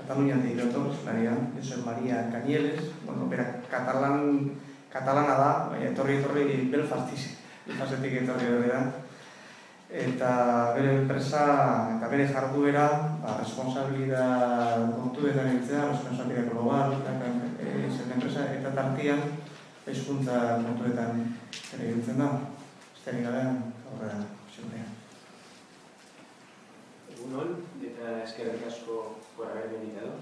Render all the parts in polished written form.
Kataluniatik datoz, lanian, Josep Maria Canieles, bueno, bera katalana da, etorri Belfastetik etorri da. Eta bere enpresa eta bere jarduera, responsabilidad kontuetan hiltzea, responsabilidad global, enpresa eta tartian, hizkuntza kontuetan ere hiltzen da. Esterik gabe, aurrera, xurrean. Egunon, eta eskerrik asko por haberme invitado.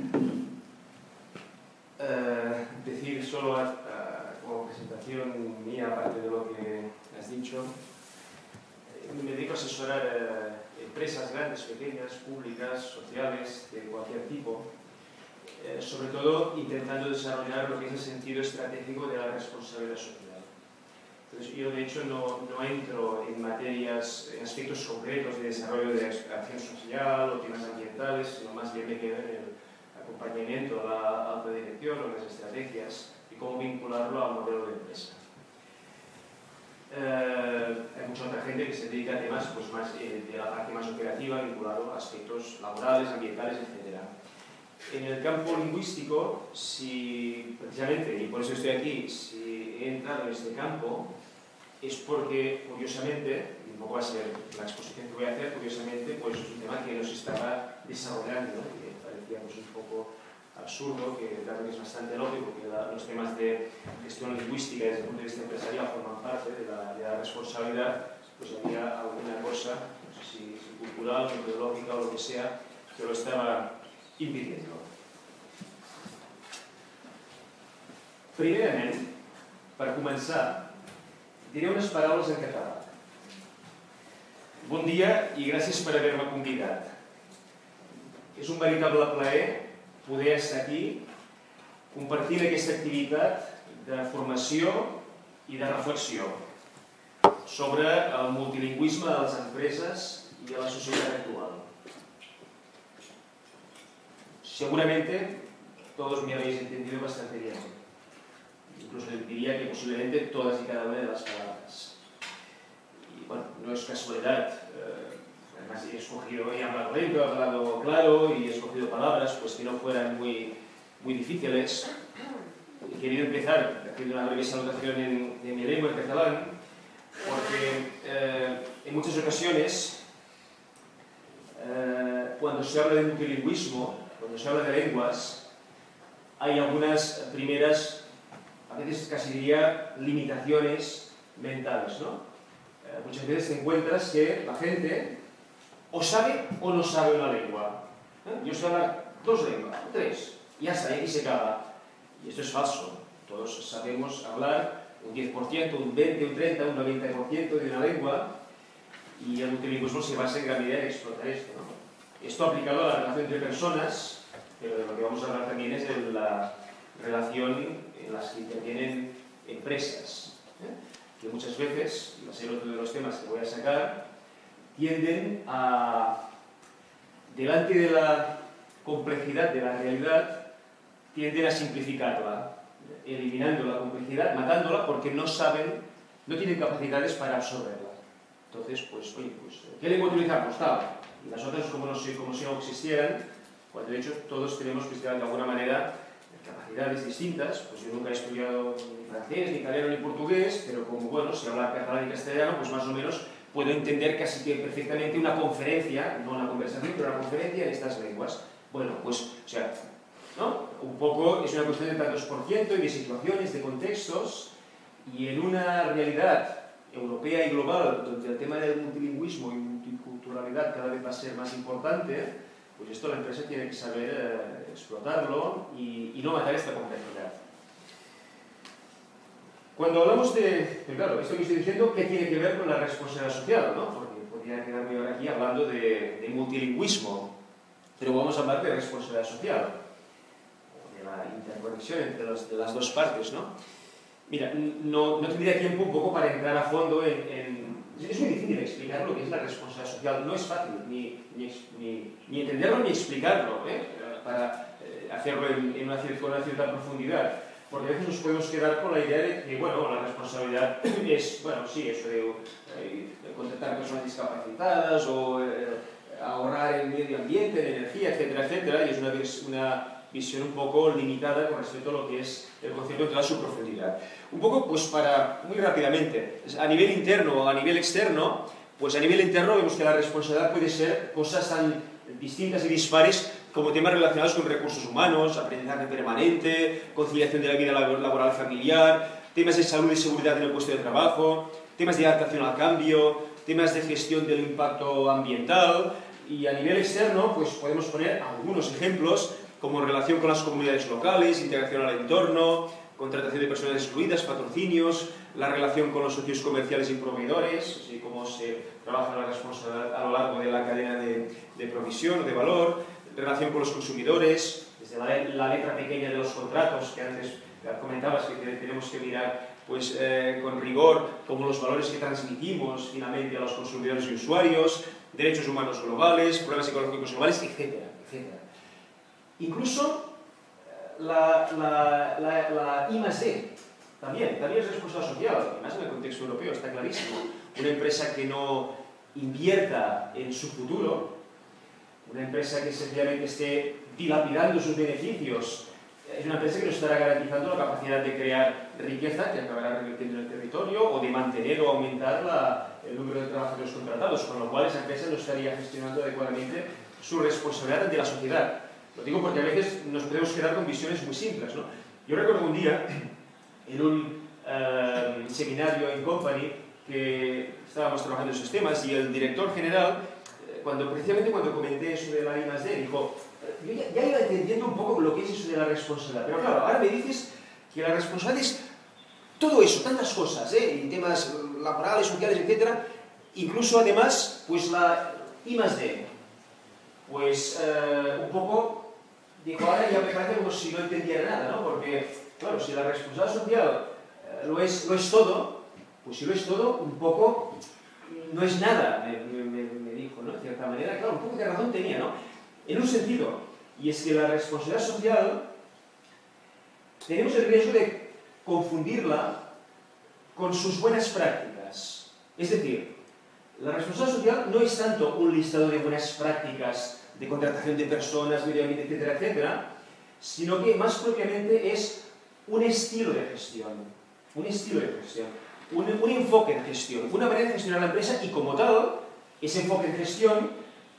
Decir solo como presentación mía, aparte de lo que has dicho, me dedico a asesorar empresas grandes, pequeñas, públicas, sociales, de cualquier tipo, sobre todo intentando desarrollar lo que es el sentido estratégico de la responsabilidad social. Entonces, yo de hecho no entro en materias, en aspectos concretos de desarrollo de acción social o temas ambientales, sino más bien me quedo en el acompañamiento a la alta dirección o las estrategias y cómo vincularlo al modelo de empresa. Hay mucha otra gente que se dedica a temas pues, más, de la parte más operativa, vinculado a aspectos laborales, ambientales, etc. En el campo lingüístico, si precisamente, y por eso estoy aquí, si he entrado en este campo, es porque, curiosamente, y un poco va a ser la exposición que voy a hacer, curiosamente, pues es un tema que nos estaba desarrollando, ¿no? Que parecía pues, un poco absurdo, que claro que es bastante lógico que los temas de gestión lingüística desde el punto de vista empresarial forman parte de la responsabilidad, pues había alguna cosa, no sé si cultural, metodológica o lo que sea, que lo estaba impidiendo. Primerament, per començar, diré unes paraules en català. Bon dia i gràcies per haver-me convidat. És un veritable plaer poder estar aquí compartint aquesta activitat de formació i de reflexió sobre el multilingüisme de les empreses i de la societat actual. Seguramente todos me habéis entendido bastante bien. Incluso diría que posiblemente todas y cada una de las palabras. Y bueno, no es casualidad. Además he escogido, he hablado lento, he hablado claro y he escogido palabras pues que no fueran muy difíciles. He querido empezar haciendo una breve salutación en mi lengua, en catalán, porque en muchas ocasiones cuando se habla de multilingüismo, cuando se habla de lenguas, hay algunas primeras, a veces casi diría, limitaciones mentales, ¿no? Muchas veces te encuentras que la gente o sabe o no sabe una lengua. Yo sé hablar 2 lenguas, 3, y ya está, y se acaba. Y esto es falso. Todos sabemos hablar un 10%, un 20%, un 30%, un 90% de una lengua, y el multilingüismo se basa en gran medida en explotar esto, ¿no? Esto aplicado a la relación entre personas, pero de lo que vamos a hablar también es de la relación en las que intervienen empresas, que muchas veces, y va a ser otro de los temas que voy a sacar, tienden a, delante de la complejidad de la realidad, tienden a simplificarla, eliminando la complejidad, matándola porque no saben, no tienen capacidades para absorberla. Entonces, pues, oye, pues, ¿qué lengua utilizar? Pues tal. Y las otras como si no existieran, cuando de hecho todos tenemos que estudiar de alguna manera capacidades distintas. Pues yo nunca he estudiado ni francés, ni italiano, ni portugués, pero como, bueno, si hablar catalán y castellano, pues más o menos puedo entender casi que perfectamente una conferencia, no una conversación, pero una conferencia en estas lenguas. Bueno, pues, o sea, ¿no? Un poco es una cuestión de tantos por ciento y de situaciones, de contextos, y en una realidad europea y global, donde el tema del multilingüismo y multiculturalidad cada vez va a ser más importante, pues esto la empresa tiene que saber explotarlo y no matar esta complejidad. Cuando hablamos de, claro, esto que estoy diciendo, ¿qué tiene que ver con la responsabilidad social, ¿no? Porque podría quedarme ahora aquí hablando de multilingüismo, pero vamos a hablar de responsabilidad social, o de la interconexión entre las dos partes, ¿no? Mira, no tendría tiempo un poco para entrar a fondo en... Es muy difícil explicar lo que es la responsabilidad social, no es fácil ni entenderlo ni explicarlo, para hacerlo con una cierta profundidad, porque a veces nos podemos quedar con la idea de que, bueno, la responsabilidad es, bueno, sí, eso de contratar personas discapacitadas o ahorrar en medio ambiente, en energía, etcétera, etcétera. etcétera, y es una visión un poco limitada con respecto a lo que es el concepto en toda su profundidad. Un poco, pues muy rápidamente, a nivel interno o a nivel externo, pues a nivel interno vemos que la responsabilidad puede ser cosas tan distintas y dispares como temas relacionados con recursos humanos, aprendizaje permanente, conciliación de la vida laboral familiar, temas de salud y seguridad en el puesto de trabajo, temas de adaptación al cambio, temas de gestión del impacto ambiental. Y a nivel externo, pues podemos poner algunos ejemplos como relación con las comunidades locales, integración al entorno, contratación de personas excluidas, patrocinios, la relación con los socios comerciales y proveedores, así como se trabaja la responsabilidad a lo largo de la cadena de provisión o de valor, relación con los consumidores, desde la letra pequeña de los contratos, que antes comentabas que tenemos que mirar pues, con rigor, como los valores que transmitimos finalmente a los consumidores y usuarios, derechos humanos globales, problemas ecológicos globales, etcétera, etcétera. Incluso la I+D también es responsabilidad social, además en el contexto europeo está clarísimo. Una empresa que no invierta en su futuro, una empresa que sencillamente esté dilapidando sus beneficios, es una empresa que no estará garantizando la capacidad de crear riqueza que acabará revirtiendo en el territorio o de mantener o aumentar el número de trabajadores contratados, con lo cual esa empresa no estaría gestionando adecuadamente su responsabilidad ante la sociedad. Lo digo porque a veces nos podemos quedar con visiones muy simples, ¿no? Yo recuerdo un día, en un seminario en Company, que estábamos trabajando en esos temas, y el director general, precisamente cuando comenté eso de la I+D, dijo, yo ya iba entendiendo un poco lo que es eso de la responsabilidad, pero claro, ahora me dices que la responsabilidad es todo eso, tantas cosas, y temas laborales, sociales, etcétera, incluso además, pues la I+D, pues un poco, dijo, ahora ya me parece como si no entendiera nada, ¿no? Porque, claro, si la responsabilidad social lo es todo, pues si lo es todo, un poco no es nada, me dijo, ¿no? De cierta manera, claro, un poco de razón tenía, ¿no? En un sentido, y es que la responsabilidad social tenemos el riesgo de confundirla con sus buenas prácticas. Es decir, la responsabilidad social no es tanto un listado de buenas prácticas de contratación de personas, medio ambiente, etcétera, etcétera, sino que más propiamente es un estilo de gestión, un enfoque de gestión, una manera de gestionar la empresa, y como tal, ese enfoque de gestión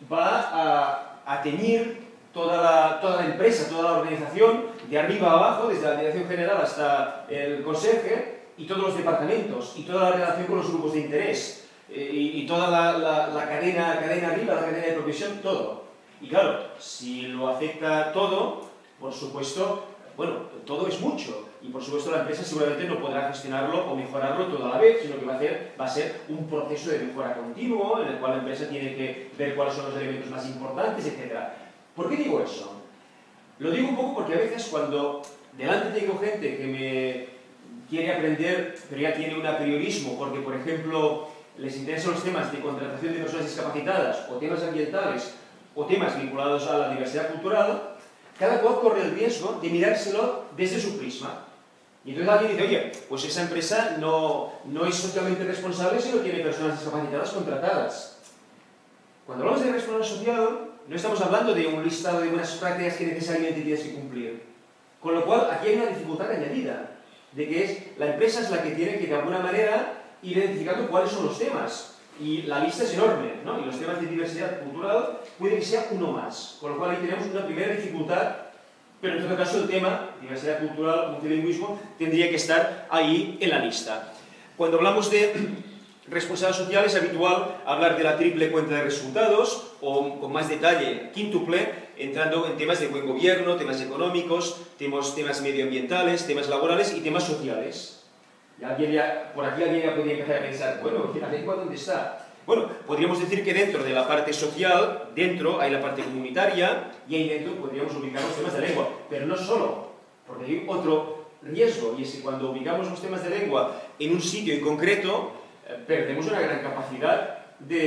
va a teñir toda la empresa, toda la organización, de arriba a abajo, desde la dirección general hasta el consejo y todos los departamentos, y toda la relación con los grupos de interés, y toda la cadena arriba, la cadena de provisión, todo. Y claro, si lo afecta todo, por supuesto, bueno, todo es mucho, y por supuesto la empresa seguramente no podrá gestionarlo o mejorarlo todo a la vez, sino que va a ser un proceso de mejora continuo, en el cual la empresa tiene que ver cuáles son los elementos más importantes, etc. ¿Por qué digo eso? Lo digo un poco porque a veces cuando delante tengo gente que me quiere aprender, pero ya tiene un apriorismo, porque por ejemplo les interesan los temas de contratación de personas discapacitadas, o temas ambientales, o temas vinculados a la diversidad cultural, cada cual corre el riesgo de mirárselo desde su prisma. Y entonces alguien dice, oye, pues esa empresa no es socialmente responsable si no tiene personas discapacitadas contratadas. Cuando hablamos de responsabilidad social, no estamos hablando de un listado de buenas prácticas que necesariamente tienes que cumplir. Con lo cual, aquí hay una dificultad añadida, de que la empresa es la que tiene que de alguna manera ir identificando cuáles son los temas. Y la lista es enorme, ¿no? Y los temas de diversidad cultural puede que sea uno más. Con lo cual ahí tenemos una primera dificultad, pero en todo caso el tema, diversidad cultural, multilingüismo, tendría que estar ahí en la lista. Cuando hablamos de responsabilidad social es habitual hablar de la triple cuenta de resultados, o con más detalle, quíntuple, entrando en temas de buen gobierno, temas económicos, temas medioambientales, temas laborales y temas sociales. Y por aquí alguien ya podría empezar a pensar, bueno, ¿la lengua dónde está? Bueno, podríamos decir que dentro de la parte social, dentro hay la parte comunitaria, y ahí dentro podríamos ubicar los temas de lengua. Pero no solo, porque hay otro riesgo, y es que cuando ubicamos los temas de lengua en un sitio en concreto, perdemos una gran capacidad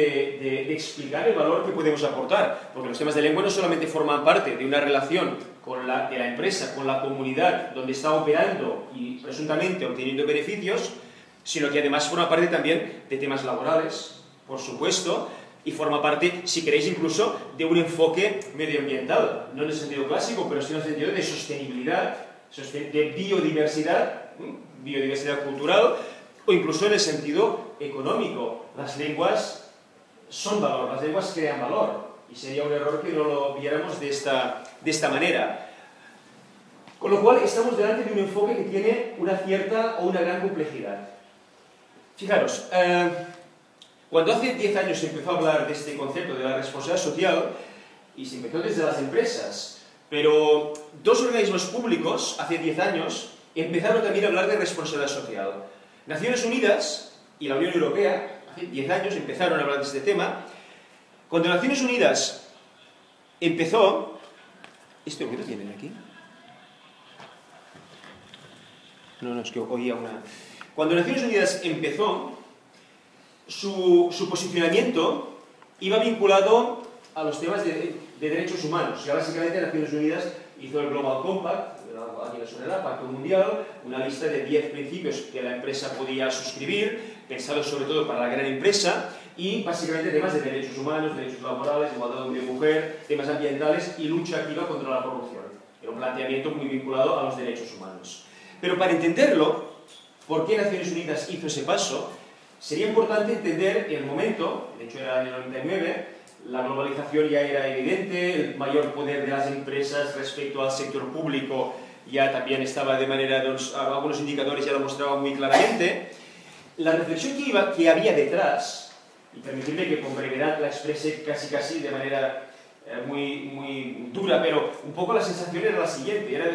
de explicar el valor que podemos aportar, porque los temas de lengua no solamente forman parte de una relación de la empresa con la comunidad donde está operando y presuntamente obteniendo beneficios, sino que además forma parte también de temas laborales, por supuesto, Y forma parte, si queréis, incluso de un enfoque medioambiental, no en el sentido clásico, pero sí en el sentido de sostenibilidad, de biodiversidad, biodiversidad cultural, o incluso en el sentido económico. Las lenguas son valor, las lenguas crean valor, y sería un error que no lo viéramos de esta manera. Con lo cual, estamos delante de un enfoque que tiene una cierta o una gran complejidad. Fijaros, cuando hace 10 años se empezó a hablar de este concepto de la responsabilidad social, y se empezó desde las empresas, pero dos organismos públicos, hace 10 años, empezaron también a hablar de responsabilidad social. Naciones Unidas y la Unión Europea, hace 10 años, empezaron a hablar de este tema. Cuando Naciones Unidas empezó... ¿Esto qué lo tienen aquí? No, es que oía una... Cuando Naciones Unidas empezó, su posicionamiento iba vinculado a los temas de derechos humanos. Ya básicamente Naciones Unidas hizo el Global Compact, aquí la sonará, Pacto Mundial, una lista de 10 principios que la empresa podía suscribir, pensados sobre todo para la gran empresa, y básicamente temas de derechos humanos, derechos laborales, igualdad de hombre y mujer, temas ambientales y lucha activa contra la corrupción. Era un planteamiento muy vinculado a los derechos humanos. Pero para entenderlo, por qué Naciones Unidas hizo ese paso, sería importante entender el momento, de hecho era en el 99, la globalización ya era evidente, el mayor poder de las empresas respecto al sector público ya también estaba de manera, algunos indicadores ya lo mostraban muy claramente. La reflexión que había detrás, y permitidme que con brevedad la exprese casi de manera muy dura, pero un poco la sensación era la siguiente, era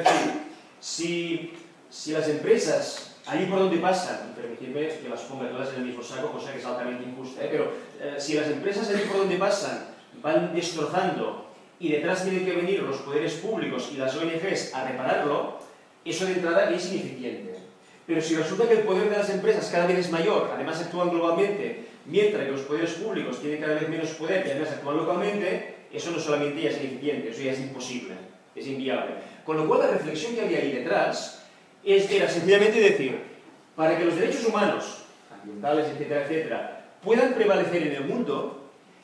decir, si las empresas, allí por donde pasan, y permitidme que las ponga todas en el mismo saco, cosa que es altamente injusta, pero si las empresas allí por donde pasan van destrozando y detrás tienen que venir los poderes públicos y las ONGs a repararlo, eso de entrada es ineficiente. Pero si resulta que el poder de las empresas cada vez es mayor, además actúan globalmente, mientras que los poderes públicos tienen cada vez menos poder y además actúan localmente, eso no solamente ya es ineficiente, eso ya es imposible, es inviable. Con lo cual la reflexión que había ahí detrás era sencillamente decir, para que los derechos humanos, ambientales, etcétera, puedan prevalecer en el mundo,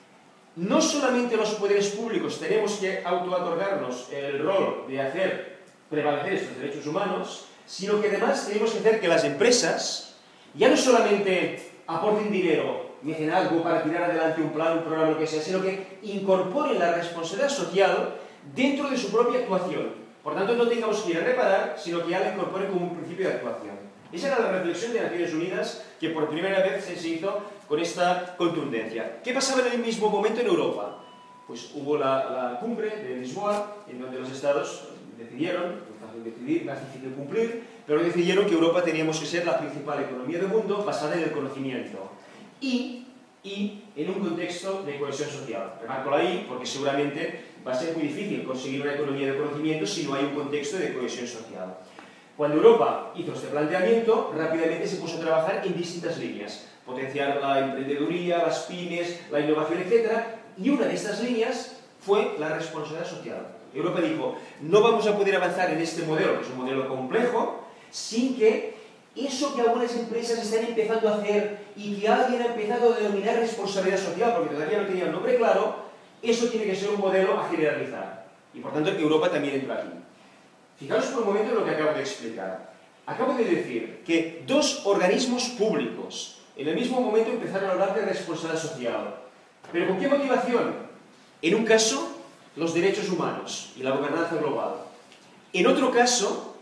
no solamente los poderes públicos tenemos que autoatorgarnos el rol de hacer prevalecer estos derechos humanos, sino que además tenemos que hacer que las empresas ya no solamente aporten dinero, mecenazgo para tirar adelante un plan, un programa, lo que sea, sino que incorporen la responsabilidad social dentro de su propia actuación. Por tanto, no tengamos que ir a reparar, sino que ya la incorporen como un principio de actuación. Esa era la reflexión de Naciones Unidas que por primera vez se hizo con esta contundencia. ¿Qué pasaba en el mismo momento en Europa? Pues hubo la cumbre de Lisboa, en donde los estados decidieron, es fácil decidir, más difícil cumplir, pero decidieron que Europa teníamos que ser la principal economía del mundo basada en el conocimiento y en un contexto de cohesión social. Remarco ahí porque seguramente va a ser muy difícil conseguir una economía de conocimiento si no hay un contexto de cohesión social. Cuando Europa hizo este planteamiento, rápidamente se puso a trabajar en distintas líneas. Potenciar la emprendeduría, las pymes, la innovación, etc. Y una de estas líneas fue la responsabilidad social. Europa dijo, no vamos a poder avanzar en este modelo, que es un modelo complejo, sin que eso que algunas empresas están empezando a hacer y que alguien ha empezado a denominar responsabilidad social, porque todavía no tenía el nombre claro, eso tiene que ser un modelo a generalizar. Y por tanto Europa también entra aquí. Fijaros por un momento en lo que acabo de explicar. Acabo de decir que dos organismos públicos en el mismo momento empezaron a hablar de responsabilidad social. ¿Pero con qué motivación? En un caso, los derechos humanos y la gobernanza global. En otro caso,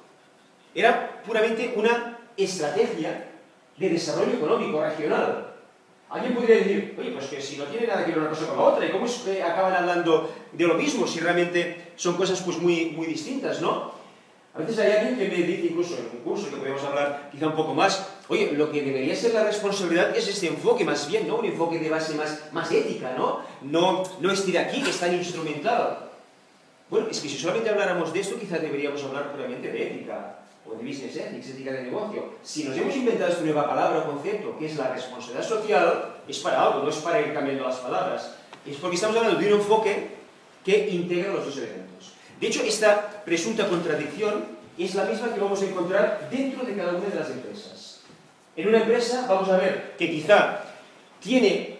era puramente una estrategia de desarrollo económico regional. Alguien podría decir, oye, pues que si no tiene nada que ver una cosa con la otra, ¿y cómo es que acaban hablando de lo mismo si realmente son cosas pues muy distintas, ¿no? A veces hay alguien que me dice, incluso en un curso que podemos hablar quizá un poco más, oye, lo que debería ser la responsabilidad es este enfoque más bien, ¿no? Un enfoque de base más ética, ¿no? No este de aquí que es tan instrumental. Bueno, es que si solamente habláramos de esto, quizá deberíamos hablar puramente de ética, o de business ethics, ética de negocio. Si nos hemos inventado esta nueva palabra o concepto, que es la responsabilidad social, es para algo, no es para ir cambiando las palabras. Es porque estamos hablando de un enfoque que integra los dos elementos. De hecho, esta presunta contradicción es la misma que vamos a encontrar dentro de cada una de las empresas. En una empresa vamos a ver que quizá tiene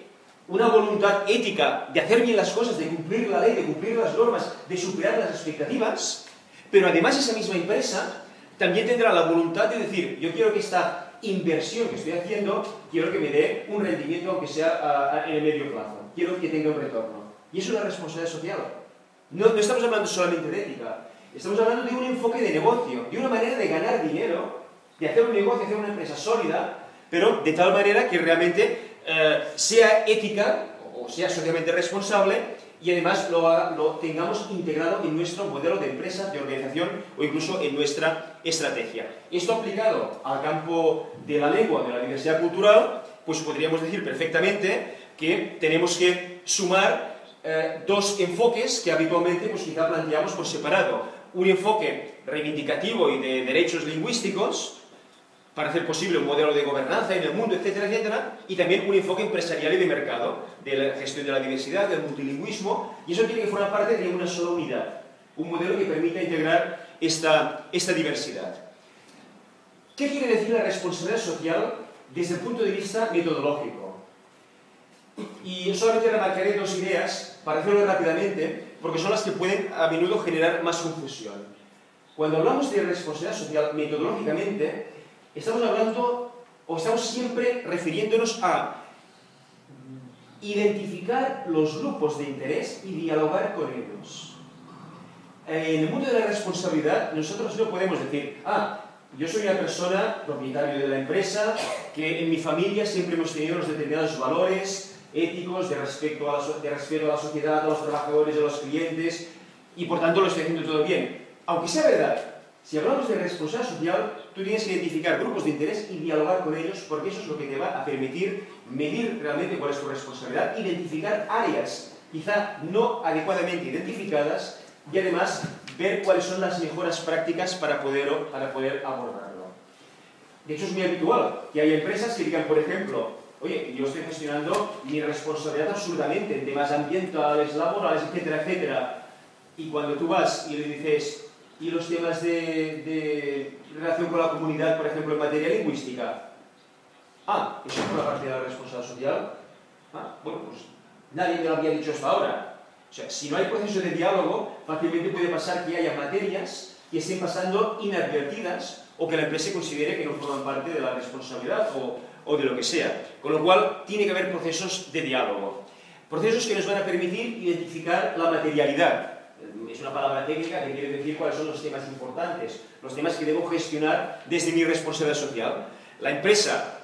una voluntad ética de hacer bien las cosas, de cumplir la ley, de cumplir las normas, de superar las expectativas, pero además esa misma empresa también tendrá la voluntad de decir, yo quiero que esta inversión que estoy haciendo, quiero que me dé un rendimiento, aunque sea en el medio plazo, quiero que tenga un retorno. Y eso es una responsabilidad social. No estamos hablando solamente de ética, estamos hablando de un enfoque de negocio, de una manera de ganar dinero, de hacer un negocio, de hacer una empresa sólida, pero de tal manera que realmente sea ética o sea socialmente responsable y además lo tengamos integrado en nuestro modelo de empresa, de organización o incluso en nuestra estrategia. Esto aplicado al campo de la lengua, de la diversidad cultural, pues podríamos decir perfectamente que tenemos que sumar dos enfoques que habitualmente pues quizá planteamos por separado. Un enfoque reivindicativo y de derechos lingüísticos, para hacer posible un modelo de gobernanza en el mundo, etcétera, etcétera, y también un enfoque empresarial y de mercado, de la gestión de la diversidad, del multilingüismo, y eso tiene que formar parte de una sola unidad, un modelo que permita integrar esta diversidad. ¿Qué quiere decir la responsabilidad social desde el punto de vista metodológico? Y solamente remarcaré dos ideas, para hacerlo rápidamente, porque son las que pueden a menudo generar más confusión. Cuando hablamos de responsabilidad social metodológicamente, estamos hablando, o estamos siempre refiriéndonos a identificar los grupos de interés y dialogar con ellos. En el mundo de la responsabilidad, nosotros no podemos decir, yo soy una persona propietaria de la empresa, que en mi familia siempre hemos tenido los determinados valores éticos de respeto a la sociedad, a los trabajadores, a los clientes, y por tanto lo estoy haciendo todo bien. Aunque sea verdad, si hablamos de responsabilidad social, tú tienes que identificar grupos de interés y dialogar con ellos, porque eso es lo que te va a permitir medir realmente cuál es tu responsabilidad, identificar áreas quizá no adecuadamente identificadas y además ver cuáles son las mejores prácticas para poder abordarlo. De hecho, es muy habitual que haya empresas que digan, por ejemplo, oye, yo estoy gestionando mi responsabilidad absolutamente en temas ambientales, laborales, etcétera, etcétera. Y cuando tú vas y le dices, ¿y los temas de relación con la comunidad, por ejemplo, en materia lingüística? ¿Eso es una parte de la responsabilidad social? Bueno, pues nadie me lo había dicho hasta ahora. O sea, si no hay proceso de diálogo, fácilmente puede pasar que haya materias que estén pasando inadvertidas o que la empresa considere que no forman parte de la responsabilidad o de lo que sea. Con lo cual, tiene que haber procesos de diálogo. Procesos que nos van a permitir identificar la materialidad. Es una palabra técnica que quiere decir cuáles son los temas importantes, los temas que debo gestionar desde mi responsabilidad social. La empresa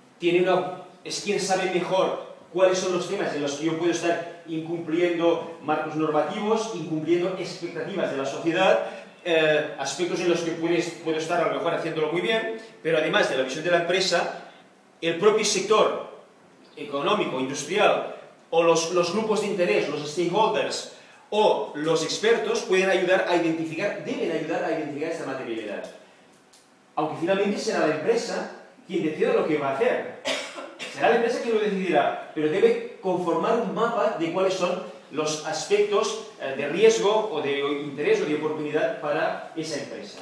es quien sabe mejor cuáles son los temas en los que yo puedo estar incumpliendo marcos normativos, incumpliendo expectativas de la sociedad, aspectos en los que puedo estar a lo mejor haciéndolo muy bien, pero además de la visión de la empresa, el propio sector económico, industrial, o los grupos de interés, los stakeholders, o los expertos deben ayudar a identificar esta materialidad. Aunque finalmente será la empresa quien decida lo que va a hacer. Será la empresa quien lo decidirá, pero debe conformar un mapa de cuáles son los aspectos de riesgo o de interés o de oportunidad para esa empresa.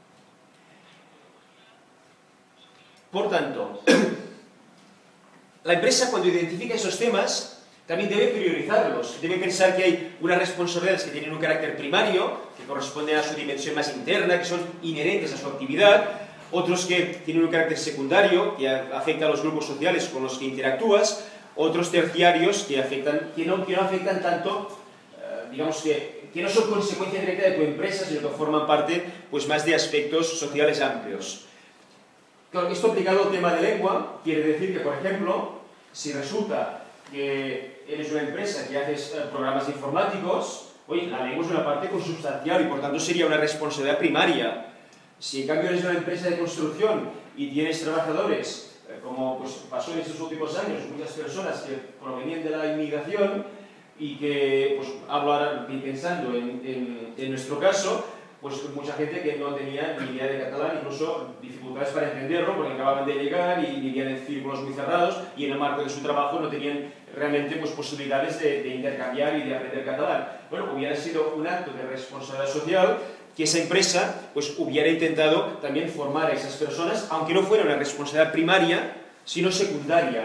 Por tanto, la empresa cuando identifica esos temas también debe priorizarlos, debe pensar que hay unas responsabilidades que tienen un carácter primario, que corresponden a su dimensión más interna, que son inherentes a su actividad, otros que tienen un carácter secundario, que afecta a los grupos sociales con los que interactúas, otros terciarios que no afectan tanto, digamos que no son consecuencia directa de tu empresa, sino que forman parte pues, más de aspectos sociales amplios. Claro, esto aplicado al tema de lengua, quiere decir que, por ejemplo, si resulta que eres una empresa que haces programas informáticos, oye, la lengua es una parte consubstancial y por tanto sería una responsabilidad primaria. Si en cambio eres una empresa de construcción y tienes trabajadores, como pues, pasó en estos últimos años, muchas personas que provenían de la inmigración y que, pues hablo ahora pensando en nuestro caso, pues mucha gente que no tenía ni idea de catalán, incluso dificultades para entenderlo porque acababan de llegar y vivían en círculos muy cerrados y en el marco de su trabajo no tenían realmente pues, posibilidades de intercambiar y de aprender catalán. Bueno, hubiera sido un acto de responsabilidad social que esa empresa pues, hubiera intentado también formar a esas personas, aunque no fuera una responsabilidad primaria, sino secundaria.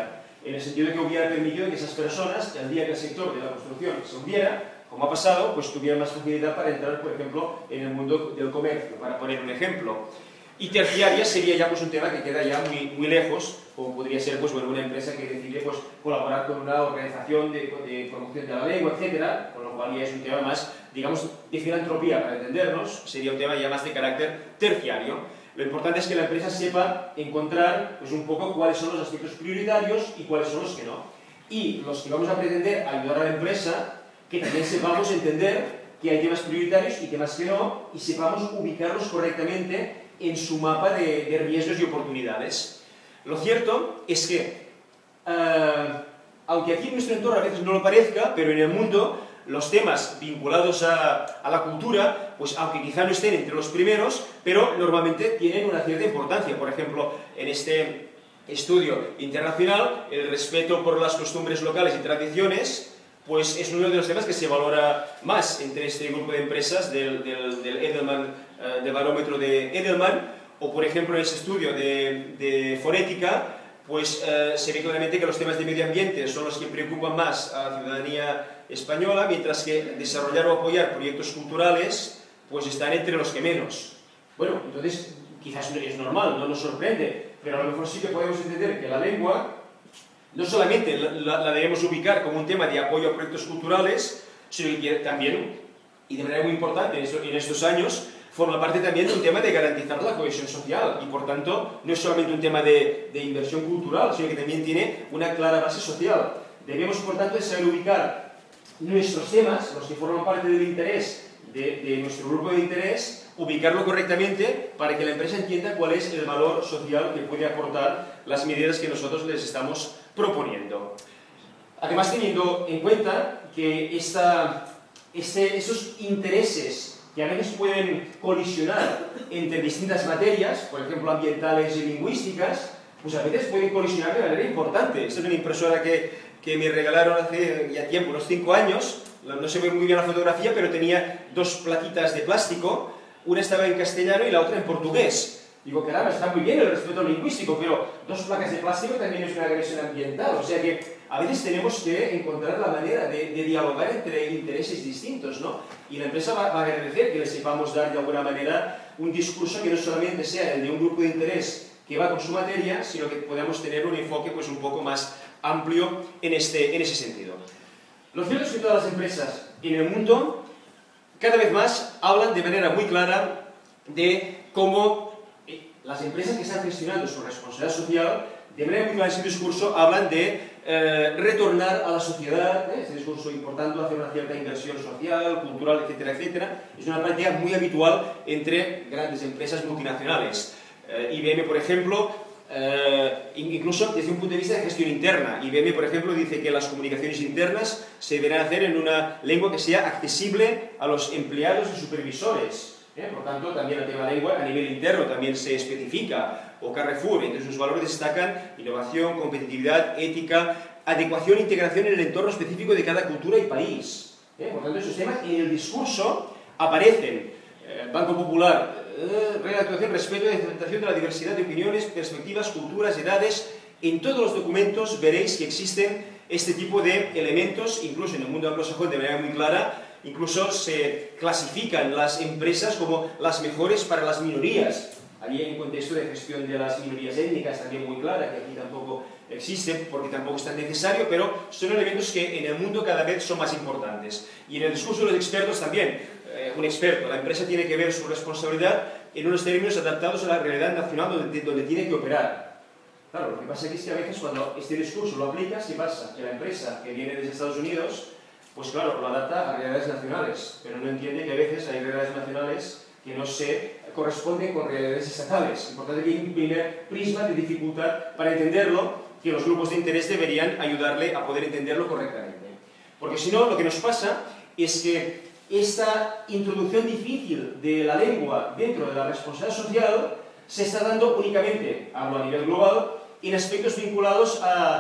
en el sentido de que hubiera permitido que esas personas, el día que el sector de la construcción se hundiera, como ha pasado, pues tuvieran más facilidad para entrar, por ejemplo, en el mundo del comercio, para poner un ejemplo. Y terciaria sería ya pues un tema que queda ya muy lejos, como podría ser pues, bueno, una empresa que decide pues, colaborar con una organización de promoción de la lengua, etcétera, con lo cual ya es un tema más, digamos, de filantropía, para entendernos, sería un tema ya más de carácter terciario. Lo importante es que la empresa sepa encontrar pues, un poco cuáles son los aspectos prioritarios y cuáles son los que no. Y los que vamos a pretender ayudar a la empresa, que también sepamos entender que hay temas prioritarios y temas que no, y sepamos ubicarlos correctamente en su mapa de riesgos y oportunidades. Lo cierto es que, aunque aquí en nuestro entorno a veces no lo parezca, pero en el mundo los temas vinculados a la cultura, pues aunque quizá no estén entre los primeros, pero normalmente tienen una cierta importancia. Por ejemplo, en este estudio internacional, el respeto por las costumbres locales y tradiciones, pues es uno de los temas que se valora más entre este grupo de empresas del Edelman, del barómetro de Edelman, o por ejemplo en ese estudio de fonética, pues se ve claramente que los temas de medio ambiente son los que preocupan más a la ciudadanía española, mientras que desarrollar o apoyar proyectos culturales pues están entre los que menos. Bueno, entonces quizás es normal, no nos sorprende, pero a lo mejor sí que podemos entender que la lengua no solamente la debemos ubicar como un tema de apoyo a proyectos culturales, sino que también, y de manera muy importante en estos años, forma parte también de un tema de garantizar la cohesión social, y por tanto no es solamente un tema de inversión cultural, sino que también tiene una clara base social. Debemos, por tanto, saber ubicar nuestros temas, los que forman parte del interés de nuestro grupo de interés, ubicarlo correctamente para que la empresa entienda cuál es el valor social que puede aportar las medidas que nosotros les estamos proponiendo. Además, teniendo en cuenta que esos intereses que a veces pueden colisionar entre distintas materias, por ejemplo ambientales y lingüísticas, pues a veces pueden colisionar de manera importante. Esta es una impresora que me regalaron hace ya tiempo, unos 5 años, no se ve muy bien la fotografía, pero tenía 2 plaquitas de plástico, una estaba en castellano y la otra en portugués. Digo, caramba, está muy bien el respeto lingüístico, pero 2 placas de plástico también es una agresión ambiental. O sea que a veces tenemos que encontrar la manera de dialogar entre intereses distintos, ¿no? Y la empresa va a agradecer que le sepamos dar de alguna manera un discurso que no solamente sea el de un grupo de interés que va con su materia, sino que podamos tener un enfoque pues, un poco más amplio en ese sentido. Lo cierto es que todas las empresas en el mundo cada vez más hablan de manera muy clara de cómo las empresas que están gestionando su responsabilidad social, de manera muy clara en ese discurso, hablan de retornar a la sociedad, este discurso importando hacer una cierta inversión social, cultural, etcétera, etcétera. Es una práctica muy habitual entre grandes empresas multinacionales. IBM, por ejemplo, incluso desde un punto de vista de gestión interna. IBM, por ejemplo, dice que las comunicaciones internas se deberán hacer en una lengua que sea accesible a los empleados y supervisores. Por tanto, también el tema lengua a nivel interno también se especifica. O Carrefour, entre sus valores destacan innovación, competitividad, ética, adecuación e integración en el entorno específico de cada cultura y país. Por tanto, esos temas en el discurso aparecen. Banco Popular, actuación, respeto y aceptación de la diversidad de opiniones, perspectivas, culturas, edades. En todos los documentos veréis que existen este tipo de elementos, incluso en el mundo anglosajón de manera muy clara. Incluso se clasifican las empresas como las mejores para las minorías. Allí hay un contexto de gestión de las minorías étnicas también muy clara, que aquí tampoco existe, porque tampoco es tan necesario, pero son elementos que en el mundo cada vez son más importantes. Y en el discurso de los expertos también. Un experto, la empresa tiene que ver su responsabilidad en unos términos adaptados a la realidad nacional donde tiene que operar. Claro, lo que pasa aquí es que a veces cuando este discurso lo aplicas, ¿qué pasa? Que la empresa que viene desde Estados Unidos, pues claro, lo adapta a realidades nacionales, pero no entiende que a veces hay realidades nacionales que no se corresponden con realidades estatales. Por tanto, hay un primer prisma de dificultad para entenderlo, que los grupos de interés deberían ayudarle a poder entenderlo correctamente. Porque si no, lo que nos pasa es que esta introducción difícil de la lengua dentro de la responsabilidad social se está dando únicamente, hablo a nivel global, en aspectos vinculados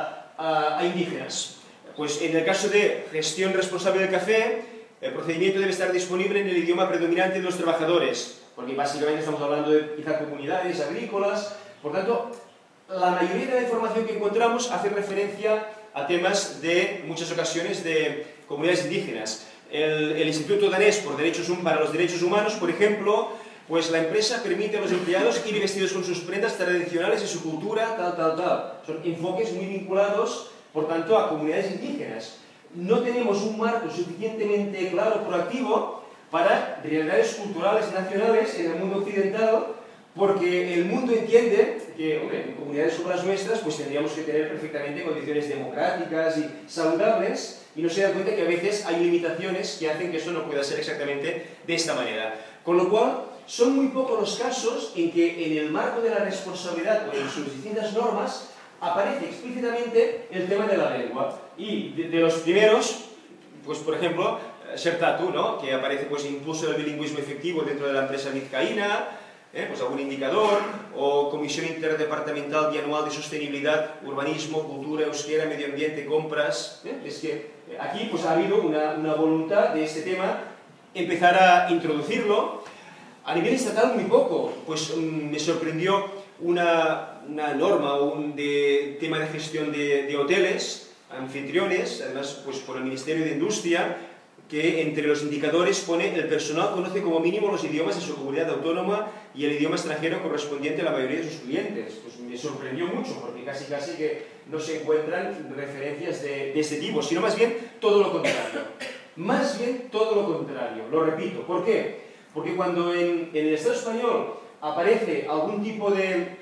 a indígenas. Pues en el caso de gestión responsable del café, el procedimiento debe estar disponible en el idioma predominante de los trabajadores, porque básicamente estamos hablando de quizá comunidades agrícolas. Por tanto, la mayoría de la información que encontramos hace referencia a temas de, muchas ocasiones, de comunidades indígenas. El Instituto Danés para los Derechos Humanos, por ejemplo, pues la empresa permite a los empleados ir vestidos con sus prendas tradicionales y su cultura, tal. Son enfoques muy vinculados, por tanto, a comunidades indígenas. No tenemos un marco suficientemente claro, proactivo, para realidades culturales nacionales en el mundo occidental, porque el mundo entiende que, hombre, en comunidades como las nuestras, pues tendríamos que tener perfectamente condiciones democráticas y saludables, y no se da cuenta que a veces hay limitaciones que hacen que eso no pueda ser exactamente de esta manera. Con lo cual, son muy pocos los casos en que en el marco de la responsabilidad o en sus distintas normas aparece explícitamente el tema de la lengua. Y de los primeros, pues por ejemplo, Shertatu, ¿no?, que aparece pues impulso del bilingüismo efectivo dentro de la empresa vizcaína, pues algún indicador, o Comisión Interdepartamental Bianual de Sostenibilidad, Urbanismo, Cultura, Euskera, Medio Ambiente, Compras. Es que aquí pues ha habido una voluntad de este tema empezar a introducirlo. A nivel estatal muy poco, pues me sorprendió una norma de tema de gestión de hoteles, anfitriones, además pues por el Ministerio de Industria, que entre los indicadores pone el personal conoce como mínimo los idiomas de su comunidad autónoma y el idioma extranjero correspondiente a la mayoría de sus clientes. Pues me sorprendió mucho, porque casi que no se encuentran referencias de este tipo, sino más bien todo lo contrario. Más bien todo lo contrario, lo repito. ¿Por qué? Porque cuando en el Estado español aparece algún tipo de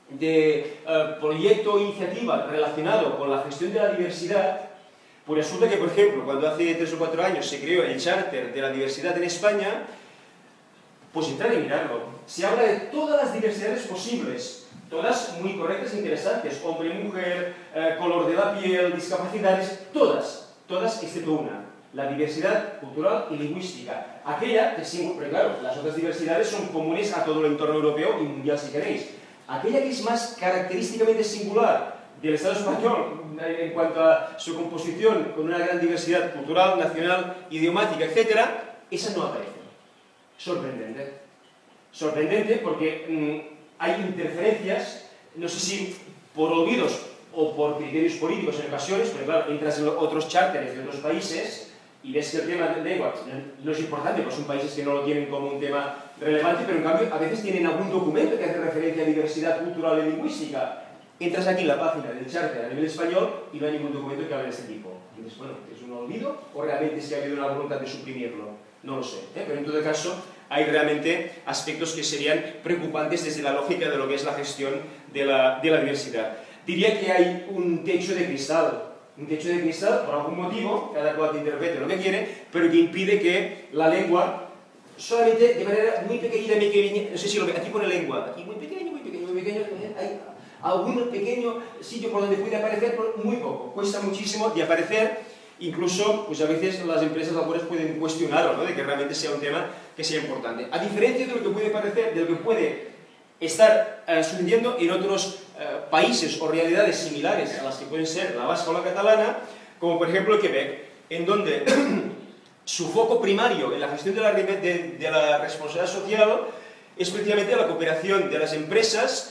proyecto o iniciativa relacionado con la gestión de la diversidad, pues resulta que, por ejemplo, cuando hace 3 o 4 años se creó el Charter de la Diversidad en España, pues entrar y mirarlo. Se habla de todas las diversidades posibles, todas muy correctas e interesantes, hombre, mujer, color de la piel, discapacidades, todas excepto una. La diversidad cultural y lingüística. Aquella que sí, pero claro, las otras diversidades son comunes a todo el entorno europeo y mundial si queréis. Aquella que es más característicamente singular del Estado español en cuanto a su composición con una gran diversidad cultural, nacional, idiomática, etc., esa no aparece. Sorprendente. Sorprendente porque hay interferencias, no sé si por olvidos o por criterios políticos en ocasiones, pero claro, entras en otros charters de otros países y ves que el tema de lengua no es importante, pues son países que no lo tienen como un tema relevante, pero en cambio a veces tienen algún documento que hace referencia a diversidad cultural y lingüística. Entras aquí en la página del charter a nivel español y no hay ningún documento que hable de este tipo. Y dices, bueno, ¿es un olvido o realmente sí ha habido una voluntad de suprimirlo? No lo sé, pero en todo caso hay realmente aspectos que serían preocupantes desde la lógica de lo que es la gestión de la diversidad. Diría que hay un techo de cristal, por algún motivo, cada cual interprete lo que quiere, pero que impide que la lengua, solamente de manera muy pequeñita, no sé si lo ve, aquí pone lengua, aquí muy pequeño, hay algún pequeño sitio por donde puede aparecer, pero muy poco, cuesta muchísimo de aparecer, incluso pues a veces las empresas algunas pueden cuestionarlo, ¿no?, de que realmente sea un tema que sea importante. A diferencia de lo que puede parecer, de lo que puede estar sucediendo en otros países o realidades similares a las que pueden ser la vasca o la catalana, como por ejemplo el Quebec, en donde su foco primario en la gestión de la responsabilidad social es precisamente la cooperación de las empresas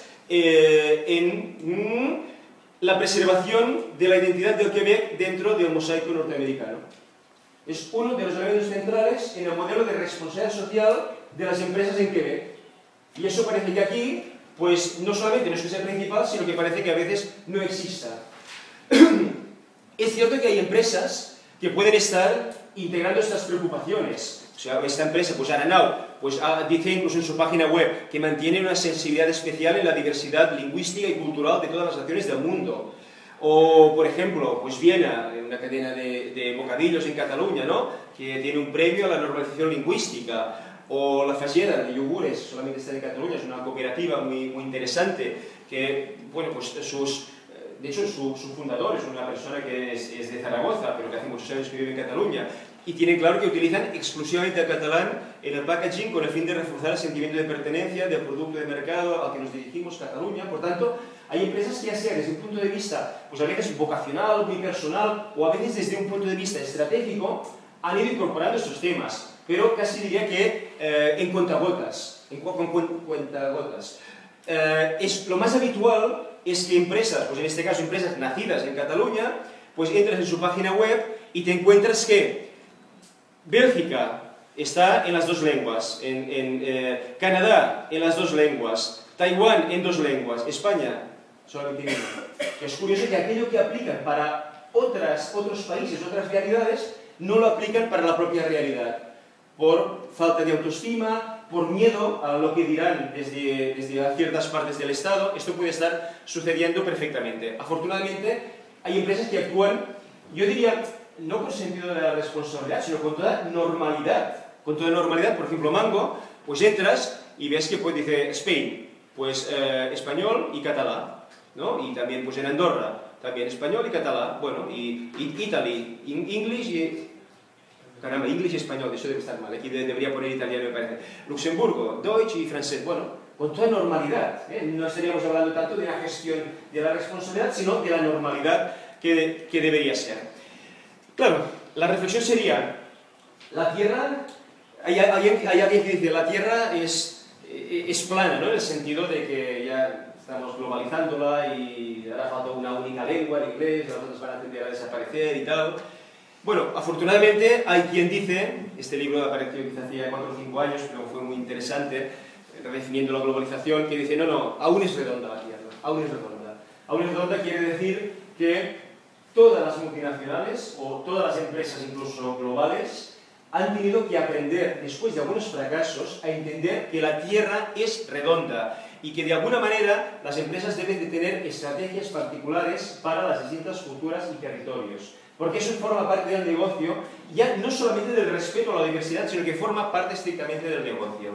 en la preservación de la identidad del Quebec dentro del mosaico norteamericano. Es uno de los elementos centrales en el modelo de responsabilidad social de las empresas en Quebec. Y eso parece que aquí, pues no solamente no es que sea principal, sino que parece que a veces no exista. Es cierto que hay empresas que pueden estar integrando estas preocupaciones. O sea, esta empresa, pues Aranau, pues dice incluso en su página web que mantiene una sensibilidad especial en la diversidad lingüística y cultural de todas las naciones del mundo. O, por ejemplo, pues Viena, una cadena de bocadillos en Cataluña, ¿no?, que tiene un premio a la normalización lingüística. O la Fageda de yogures, solamente está en Cataluña, es una cooperativa muy interesante, que, bueno, pues de hecho su fundador es una persona que es de Zaragoza, pero que hace muchos años que vive en Cataluña, y tienen claro que utilizan exclusivamente el catalán en el packaging con el fin de reforzar el sentimiento de pertenencia del producto de mercado al que nos dirigimos, Cataluña. Por tanto, hay empresas que ya sea desde un punto de vista, pues a veces vocacional, muy personal, o a veces desde un punto de vista estratégico, han ido incorporando estos temas, pero casi diría que en cuentagotas. lo más habitual es que empresas, pues en este caso empresas nacidas en Cataluña, pues entras en su página web y te encuentras que Bélgica está en las dos lenguas, Canadá en las dos lenguas, Taiwán en dos lenguas, España solamente en una. Es curioso que aquello que aplican para otros países, otras realidades, no lo aplican para la propia realidad, por falta de autoestima, por miedo a lo que dirán desde ciertas partes del Estado. Esto puede estar sucediendo perfectamente. Afortunadamente, hay empresas que actúan, yo diría, no con sentido de la responsabilidad, sino con toda normalidad. Con toda normalidad, por ejemplo, Mango, pues entras y ves que pues, dice Spain, pues español y catalán, ¿no? Y también pues en Andorra, también español y catalán, bueno, y Italy, English y... Caramba, English y español, eso debe estar mal, aquí debería poner italiano, me parece. Luxemburgo, Deutsch y francés, bueno, con toda normalidad, ¿eh? No estaríamos hablando tanto de la gestión de la responsabilidad, sino de la normalidad que debería ser. Claro, la reflexión sería, la Tierra, hay alguien que dice, la Tierra es plana, ¿no? En el sentido de que ya estamos globalizándola y ahora falta una única lengua, el inglés, las otras van a tender a desaparecer y tal. Bueno, afortunadamente hay quien dice, este libro apareció quizás hace ya 4 o 5 años, pero fue muy interesante, redefiniendo la globalización, que dice, no, aún es redonda la Tierra, aún es redonda. Aún es redonda quiere decir que todas las multinacionales, o todas las empresas incluso globales, han tenido que aprender, después de algunos fracasos, a entender que la Tierra es redonda y que de alguna manera las empresas deben de tener estrategias particulares para las distintas culturas y territorios. Porque eso forma parte del negocio, ya no solamente del respeto a la diversidad, sino que forma parte estrictamente del negocio.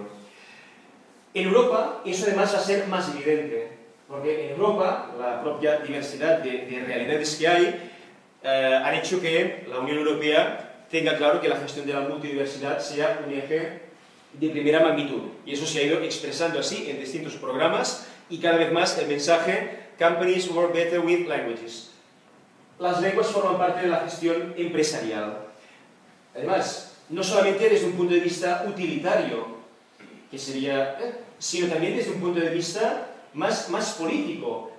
En Europa eso además va a ser más evidente, porque en Europa la propia diversidad de realidades que hay han hecho que la Unión Europea tenga claro que la gestión de la multidiversidad sea un eje de primera magnitud. Y eso se ha ido expresando así en distintos programas y cada vez más el mensaje Companies work better with languages. Las lenguas forman parte de la gestión empresarial. Además, no solamente desde un punto de vista utilitario, que sería, sino también desde un punto de vista más político.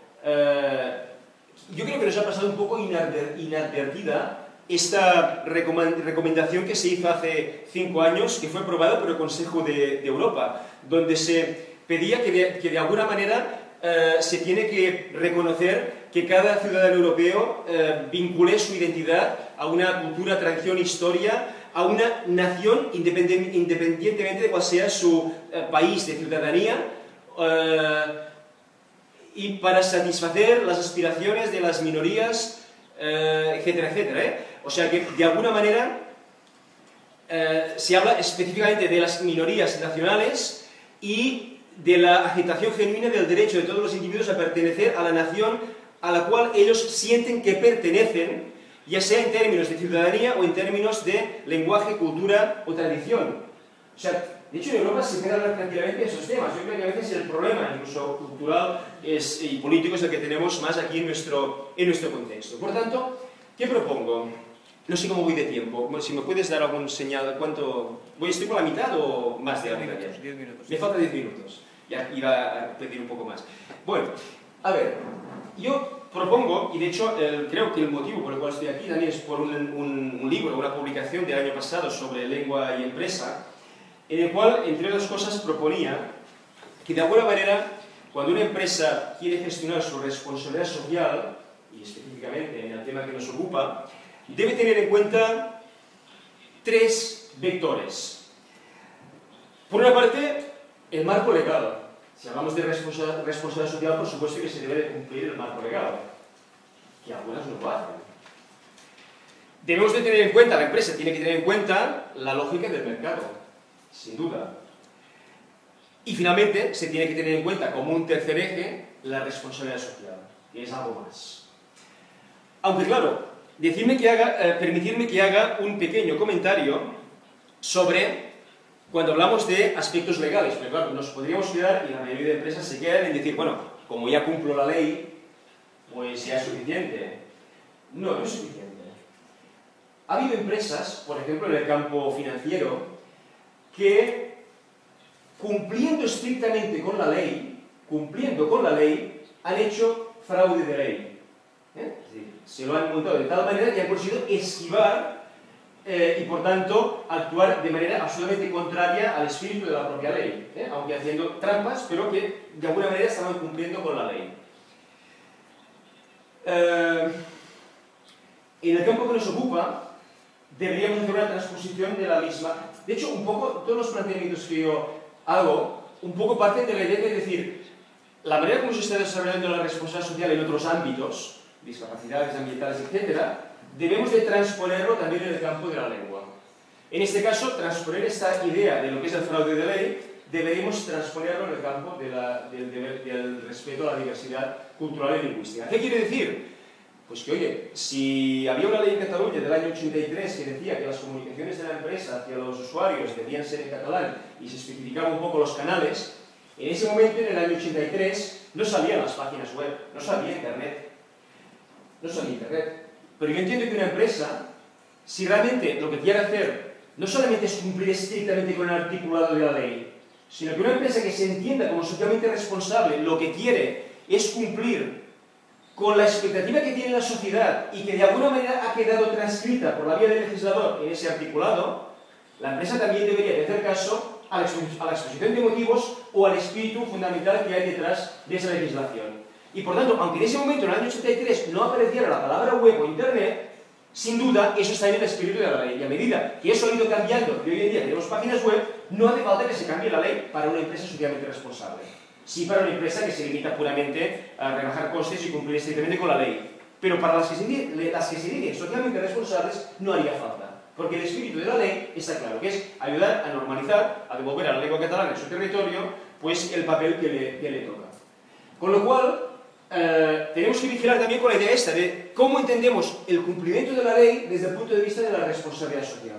Yo creo que nos ha pasado un poco inadvertida esta recomendación que se hizo hace 5 años, que fue aprobada por el Consejo de Europa, donde se pedía que de alguna manera se tiene que reconocer que cada ciudadano europeo vincule su identidad a una cultura, tradición, historia, a una nación, independientemente de cuál sea su país de ciudadanía, y para satisfacer las aspiraciones de las minorías, etcétera, etcétera. O sea que, de alguna manera, se habla específicamente de las minorías nacionales y de la aceptación genuina del derecho de todos los individuos a pertenecer a la nación a la cual ellos sienten que pertenecen, ya sea en términos de ciudadanía o en términos de lenguaje, cultura o tradición. O sea, de hecho en Europa se puede hablar tranquilamente de esos temas. Yo creo que a veces el problema, incluso cultural y político, es el que tenemos más aquí en nuestro contexto. Por tanto, ¿qué propongo? No sé cómo voy de tiempo. Bueno, si me puedes dar algún señal, ¿cuánto? ¿Estoy por la mitad o más de arriba? 10 minutos. Me falta 10 minutos. Ya iba a pedir un poco más. Bueno, a ver, yo propongo, y de hecho creo que el motivo por el cual estoy aquí también es por un libro, una publicación del año pasado sobre lengua y empresa, en el cual, entre otras cosas, proponía que de alguna manera, cuando una empresa quiere gestionar su responsabilidad social, y específicamente en el tema que nos ocupa, debe tener en cuenta 3 vectores. Por una parte, el marco legal. Si hablamos de responsabilidad social, por supuesto que se debe de cumplir el marco legal, que algunas no lo hacen. Debemos de tener en cuenta, la empresa tiene que tener en cuenta la lógica del mercado, sin duda. Y finalmente, se tiene que tener en cuenta como un tercer eje la responsabilidad social, que es algo más. Aunque claro, permitirme que haga un pequeño comentario sobre cuando hablamos de aspectos legales, pero claro, nos podríamos quedar, y la mayoría de empresas se quedan en decir, bueno, como ya cumplo la ley, pues ya es suficiente. No, no es suficiente. Ha habido empresas, por ejemplo en el campo financiero, que cumpliendo estrictamente con la ley, cumpliendo con la ley, han hecho fraude de ley. Es decir, se lo han montado de tal manera que han conseguido esquivar y, por tanto, actuar de manera absolutamente contraria al espíritu de la propia ley, aunque haciendo trampas, pero que de alguna manera estaban cumpliendo con la ley. En el campo que nos ocupa, deberíamos hacer una transposición de la misma. De hecho, un poco, todos los planteamientos que yo hago, un poco parten de la idea de decir, la manera como se está desarrollando la responsabilidad social en otros ámbitos, discapacidades ambientales, etc., debemos de transponerlo también en el campo de la lengua. En este caso, transponer esta idea de lo que es el fraude de ley, deberíamos transponerlo en el campo del respeto a la diversidad cultural y lingüística. ¿Qué quiere decir? Pues que, oye, si había una ley en Cataluña del año 83 que decía que las comunicaciones de la empresa hacia los usuarios debían ser en catalán y se especificaban un poco los canales, en ese momento, en el año 83, no salían las páginas web, no salía Internet. No salía Internet. Pero yo entiendo que una empresa, si realmente lo que quiere hacer no solamente es cumplir estrictamente con el articulado de la ley, sino que una empresa que se entienda como socialmente responsable, lo que quiere es cumplir con la expectativa que tiene la sociedad y que de alguna manera ha quedado transcrita por la vía del legislador en ese articulado, la empresa también debería de hacer caso a la exposición de motivos o al espíritu fundamental que hay detrás de esa legislación. Y por tanto, aunque en ese momento, en el año 83, no apareciera la palabra web o internet, sin duda eso está en el espíritu de la ley. Y a medida que eso ha ido cambiando, y hoy en día tenemos páginas web, no hace falta que se cambie la ley para una empresa socialmente responsable. Sí para una empresa que se limita puramente a rebajar costes y cumplir estrictamente con la ley. Pero para las que se dicen socialmente responsables no haría falta. Porque el espíritu de la ley está claro, que es ayudar a normalizar, a devolver a la lengua catalana en su territorio, pues el papel que le toca. Con lo cual, tenemos que vigilar también con la idea esta de cómo entendemos el cumplimiento de la ley desde el punto de vista de la responsabilidad social.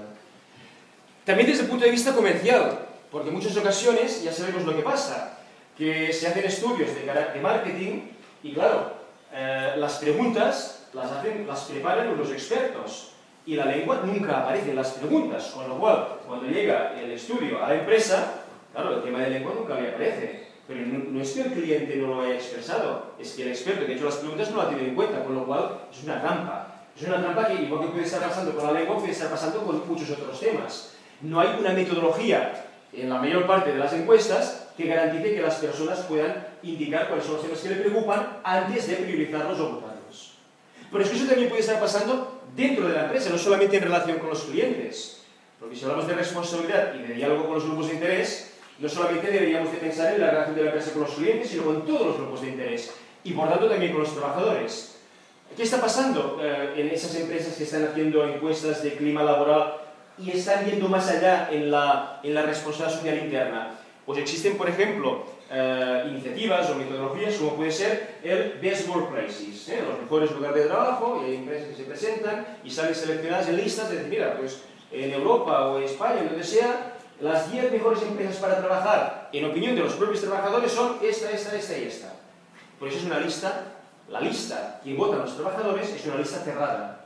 También desde el punto de vista comercial, porque en muchas ocasiones ya sabemos lo que pasa, que se hacen estudios de marketing y claro, las preguntas las preparan los expertos y la lengua nunca aparece en las preguntas, con lo cual cuando llega el estudio a la empresa, claro, el tema de lengua nunca le aparece. Pero no es que el cliente no lo haya expresado, es que el experto que ha hecho las preguntas no lo ha tenido en cuenta, con lo cual es una trampa. Es una trampa que igual que puede estar pasando con la lengua, puede estar pasando con muchos otros temas. No hay una metodología en la mayor parte de las encuestas que garantice que las personas puedan indicar cuáles son los temas que le preocupan antes de priorizarlos o votarlos. Pero es que eso también puede estar pasando dentro de la empresa, no solamente en relación con los clientes. Porque si hablamos de responsabilidad y de diálogo con los grupos de interés, no solamente deberíamos de pensar en la relación de la empresa con los clientes, sino con todos los grupos de interés. Y por tanto también con los trabajadores. ¿Qué está pasando en esas empresas que están haciendo encuestas de clima laboral y están yendo más allá en la responsabilidad social interna? Pues existen, por ejemplo, iniciativas o metodologías como puede ser el Best Workplaces, los mejores lugares de trabajo, y hay empresas que se presentan y salen seleccionadas en listas de decir, mira, pues en Europa o en España, donde sea, las 10 mejores empresas para trabajar, en opinión de los propios trabajadores, son esta y esta. Por eso es una lista, la lista que votan los trabajadores es una lista cerrada.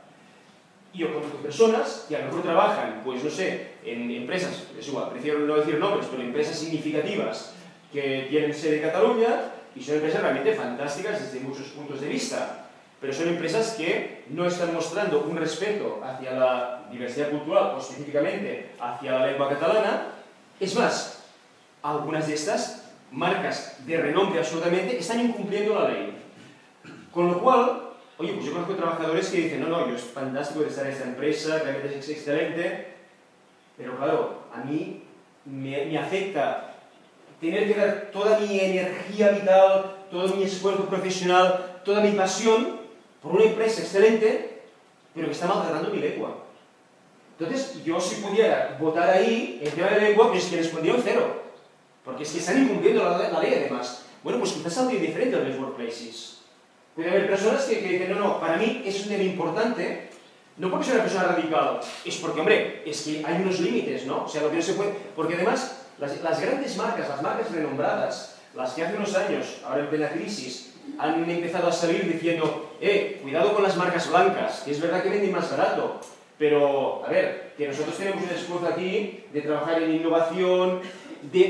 Y yo conozco personas que a lo mejor trabajan, pues no sé, en empresas, es igual, prefiero no decir nombres, pero empresas significativas que tienen sede en Cataluña y son empresas realmente fantásticas desde muchos puntos de vista. Pero son empresas que no están mostrando un respeto hacia la diversidad cultural o específicamente hacia la lengua catalana. Es más, algunas de estas marcas de renombre absolutamente están incumpliendo la ley. Con lo cual, oye, pues yo conozco trabajadores que dicen, no, yo es fantástico de estar en esta empresa, realmente es excelente, pero claro, a mí me afecta tener que dar toda mi energía vital, todo mi esfuerzo profesional, toda mi pasión por una empresa excelente, pero que está maltratando mi lengua. Entonces, yo si pudiera votar ahí el tema de la lengua, pues es que les pondría un 0. Porque es que están incumpliendo la ley además. Bueno, pues quizás algo diferente a los workplaces. Puede haber personas que dicen, no, para mí es un tema importante, no porque sea una persona radical, es porque, hombre, es que hay unos límites, ¿no? O sea, lo que no se puede... Porque además, las grandes marcas, las marcas renombradas, las que hace unos años, ahora en plena crisis, han empezado a salir diciendo, cuidado con las marcas blancas, que es verdad que venden más barato, pero, a ver, que nosotros tenemos un esfuerzo aquí de trabajar en innovación, de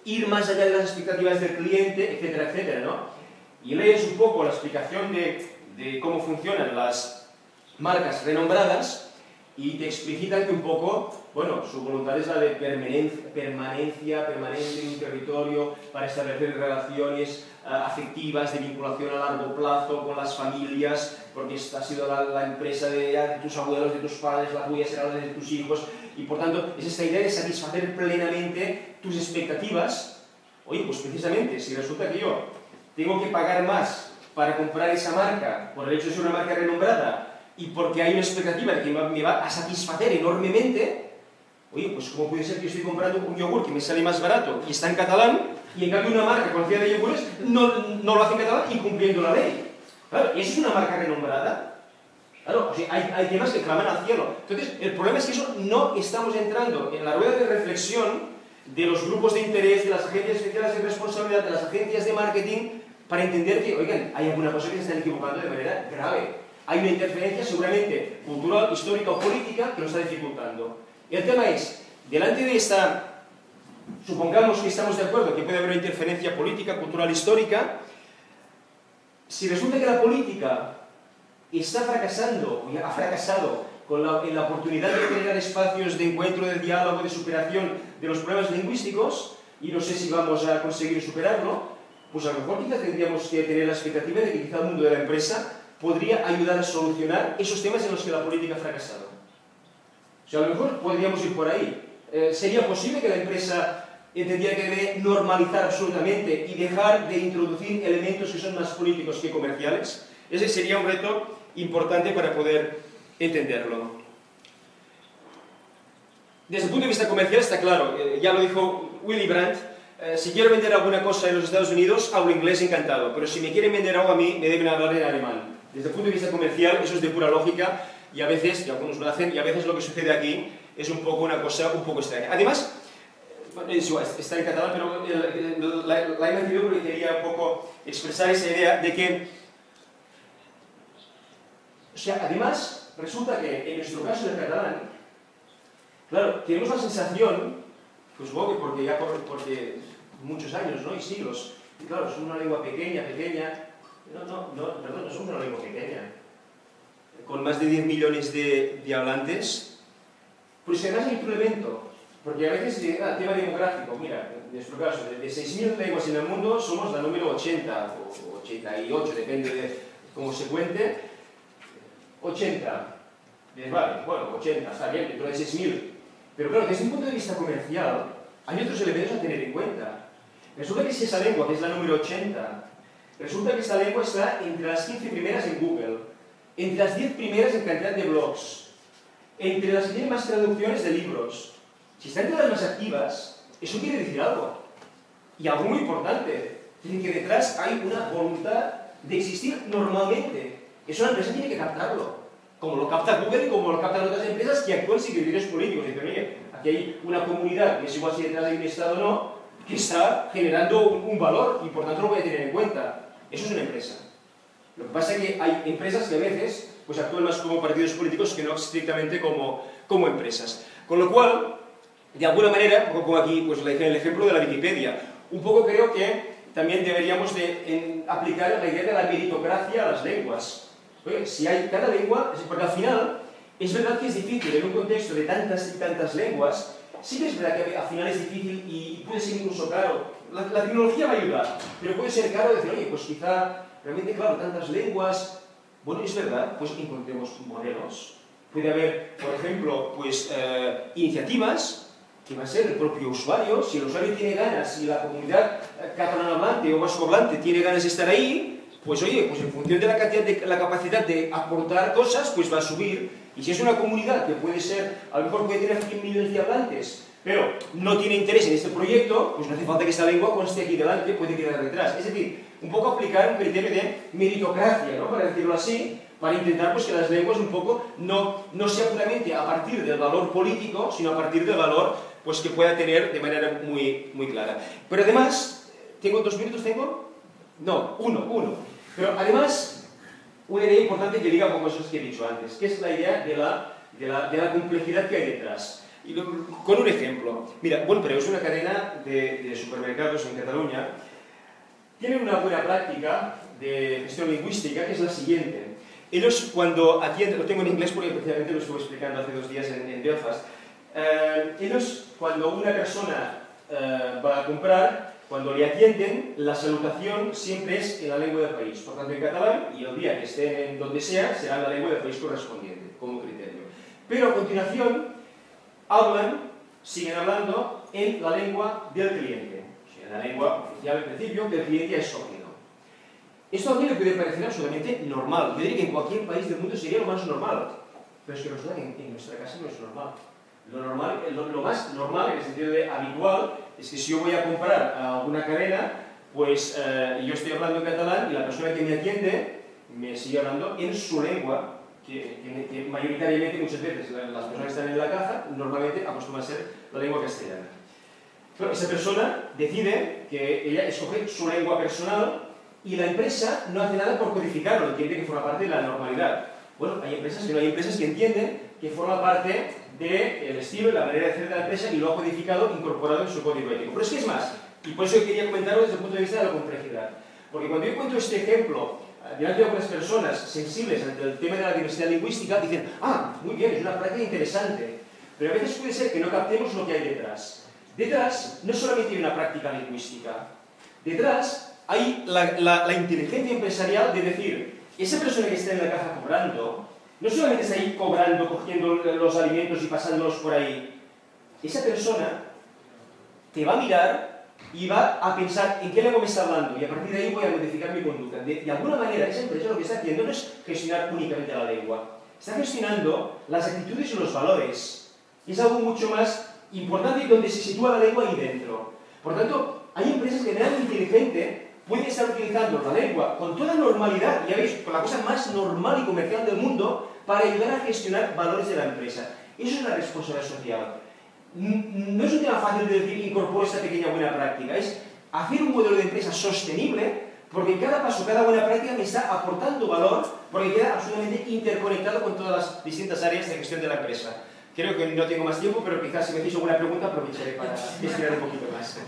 ir más allá de las expectativas del cliente, etcétera, etcétera, ¿no? Y lees un poco la explicación de cómo funcionan las marcas renombradas y te explicitan que un poco, bueno, su voluntad es la de permanencia permanente en un territorio para establecer relaciones afectivas, de vinculación a largo plazo con las familias, porque esta ha sido la empresa de tus abuelos, de tus padres, la tuya será la de tus hijos, y por tanto es esta idea de satisfacer plenamente tus expectativas. Oye, pues precisamente, si resulta que yo tengo que pagar más para comprar esa marca, por el hecho de ser una marca renombrada, y porque hay una expectativa de que me va a satisfacer enormemente, oye, pues ¿cómo puede ser que yo estoy comprando un yogur que me sale más barato y está en catalán, y en cambio una marca conocida de yogures no lo hace en catalán incumpliendo la ley? Claro, ¿eso es una marca renombrada? Claro, o sea, hay temas que claman al cielo. Entonces, el problema es que eso no estamos entrando en la rueda de reflexión de los grupos de interés, de las agencias especiales de responsabilidad, de las agencias de marketing, para entender que, oigan, hay alguna cosa que se están equivocando de manera grave. Hay una interferencia seguramente cultural, histórica o política que lo está dificultando. Y el tema es, delante de esta, supongamos que estamos de acuerdo que puede haber una interferencia política, cultural, histórica, si resulta que la política está fracasando, o ha fracasado en la oportunidad de generar espacios de encuentro, de diálogo, de superación de los problemas lingüísticos, y no sé si vamos a conseguir superarlo, pues a lo mejor quizá tendríamos que tener la expectativa de que quizá el mundo de la empresa podría ayudar a solucionar esos temas en los que la política ha fracasado. O sea, a lo mejor podríamos ir por ahí. ¿Sería posible que la empresa entendiera que debe normalizar absolutamente y dejar de introducir elementos que son más políticos que comerciales? Ese sería un reto importante para poder entenderlo. Desde el punto de vista comercial está claro, ya lo dijo Willy Brandt, si quiero vender alguna cosa en los Estados Unidos, hablo inglés encantado, pero si me quieren vender algo a mí, me deben hablar en alemán. Desde el punto de vista comercial, eso es de pura lógica, y a veces, y algunos lo hacen, y a veces lo que sucede aquí es un poco una cosa un poco extraña. Además, es igual, está en catalán, pero la he metido porque quería un poco expresar esa idea de que, o sea, además, resulta que en nuestro caso del catalán, claro, tenemos la sensación, pues supongo que porque muchos años, ¿no? Y siglos, y claro, es una lengua pequeña, perdón, no somos una lengua pequeña, con más de 10 millones de hablantes, pues además hay otro elemento, porque a veces tema demográfico, mira, en nuestro caso, de 6.000 lenguas en el mundo somos la número 80 o 88, depende de cómo se cuente, 80, vale, bueno, 80, está bien, dentro de 6.000, pero claro, desde un punto de vista comercial, hay otros elementos a tener en cuenta. Resulta que si esa lengua, que es la número 80, resulta que esta lengua está entre las 15 primeras en Google, entre las 10 primeras en cantidad de blogs, entre las que tienen más traducciones de libros. Si está entre las más activas, eso quiere decir algo. Y algo muy importante, tiene que detrás hay una voluntad de existir normalmente. Eso la empresa tiene que captarlo. Como lo capta Google y como lo captan otras empresas que actúan sin criterios políticos. Dicen, oye, aquí hay una comunidad, que es igual si detrás hay un Estado o no, que está generando un valor y por tanto lo voy a tener en cuenta. Eso es una empresa. Lo que pasa es que hay empresas que a veces pues, actúan más como partidos políticos que no estrictamente como empresas. Con lo cual, de alguna manera, como aquí pues, el ejemplo de la Wikipedia, un poco creo que también deberíamos de aplicar la idea de la meritocracia a las lenguas. Oye, si hay cada lengua, porque al final es verdad que es difícil en un contexto de tantas y tantas lenguas, sí que es verdad que al final es difícil y puede ser incluso caro. La tecnología va a ayudar, pero puede ser caro decir, oye, pues quizá realmente, claro, tantas lenguas, bueno, es verdad, pues encontremos modelos. Puede haber, por ejemplo, pues iniciativas que va a ser el propio usuario, si el usuario tiene ganas, si la comunidad catalana hablante o vasco hablante tiene ganas de estar ahí, pues oye, pues en función de la capacidad de aportar cosas, pues va a subir. Y si es una comunidad que puede ser, a lo mejor puede tener 100 millones de hablantes, pero no tiene interés en este proyecto, pues no hace falta que esa lengua conste aquí delante, puede quedar detrás. Es decir, un poco aplicar un criterio de meritocracia, ¿no? Para decirlo así, para intentar pues, que las lenguas un poco no sea puramente a partir del valor político, sino a partir del valor pues, que pueda tener de manera muy, muy clara. Pero además, ¿tengo 2 minutos? No, uno. Pero además, una idea importante que liga con cosas que he dicho antes, que es la idea de la complejidad que hay detrás. Con un ejemplo. Mira, Bonpreu es una cadena de supermercados en Cataluña. Tienen una buena práctica de gestión lingüística que es la siguiente. Ellos cuando atienden, lo tengo en inglés porque precisamente lo estuve explicando hace 2 días en Belfast, ellos cuando una persona va a comprar, cuando le atienden, la salutación siempre es en la lengua del país, por tanto en catalán, y el día que estén en donde sea, será en la lengua del país correspondiente, como criterio. Pero a continuación, siguen hablando en la lengua del cliente, o sea, en la lengua oficial en principio, que el cliente ha escogido. Esto a mí me puede parecer absolutamente normal. Yo diría que en cualquier país del mundo sería lo más normal, pero es que resulta que en nuestra casa no es normal. Lo más normal, en el sentido de habitual, es que si yo voy a comprar a alguna cadena, pues yo estoy hablando en catalán y la persona que me atiende me sigue hablando en su lengua, que mayoritariamente muchas veces las personas que están en la caja normalmente acostumbran a ser la lengua castellana. Pero esa persona decide que ella escoge su lengua personal y la empresa no hace nada por codificarlo, entiende que forma parte de la normalidad. Bueno, hay empresas que no, hay empresas que entienden que forma parte del estilo y la manera de hacer de la empresa y lo ha codificado, incorporado en su código ético. Pero es que es más, y por eso quería comentarlo desde el punto de vista de la complejidad. Porque cuando yo cuento este ejemplo delante de algunas personas sensibles ante el tema de la diversidad lingüística, dicen, muy bien, es una práctica interesante. Pero a veces puede ser que no captemos lo que hay detrás. Detrás no solamente hay una práctica lingüística, detrás hay la inteligencia empresarial de decir, esa persona que está en la caja cobrando, no solamente está ahí cobrando, cogiendo los alimentos y pasándolos por ahí, esa persona te va a mirar y va a pensar en qué lengua me está hablando y a partir de ahí voy a modificar mi conducta. De alguna manera, esa empresa lo que está haciendo no es gestionar únicamente la lengua, está gestionando las actitudes y los valores. Es algo mucho más importante donde se sitúa la lengua ahí dentro. Por tanto, hay empresas que de manera inteligente pueden estar utilizando la lengua con toda normalidad, ya veis, con la cosa más normal y comercial del mundo, para ayudar a gestionar valores de la empresa. Eso es la responsabilidad social. No es un tema fácil de decir, incorporo esta pequeña buena práctica, es hacer un modelo de empresa sostenible, porque cada paso, cada buena práctica me está aportando valor, porque queda absolutamente interconectado con todas las distintas áreas de gestión de la empresa. Creo que no tengo más tiempo, pero quizás si me hacéis alguna pregunta aprovecharé para estirar un poquito más.